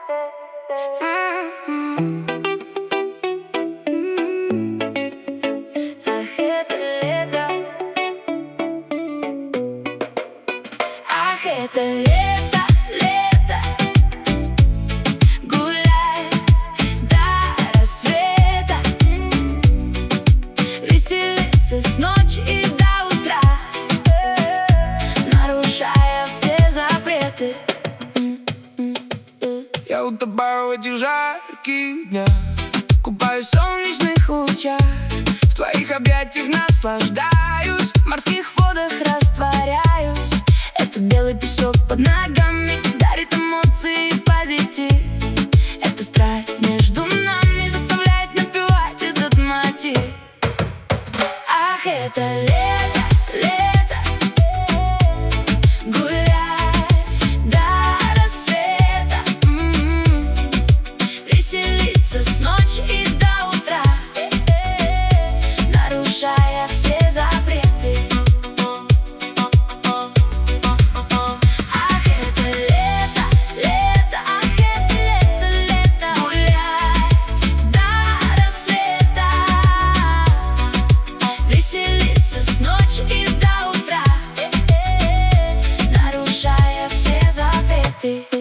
Ах, это лето. Ах, это лето, лето. Гулять до рассвета, веселиться с ночи и до утра, нарушая все запреты. Я утопаю в этих жарких днях, купаюсь в солнечных лучах, в твоих объятиях наслаждаюсь, в морских водах растворяюсь. Этот белый песок под ногами дарит эмоции и позитив. Эта страсть между нами заставляет напевать этот мотив. Ах, это лето, лето. Гулять до рассвета, веселиться с ночи и до утра, нарушая все запреты. Ах, это лето, лето. Ах, это лето, лето. Гулять до рассвета, веселиться с ночи и до утра, нарушая все запреты.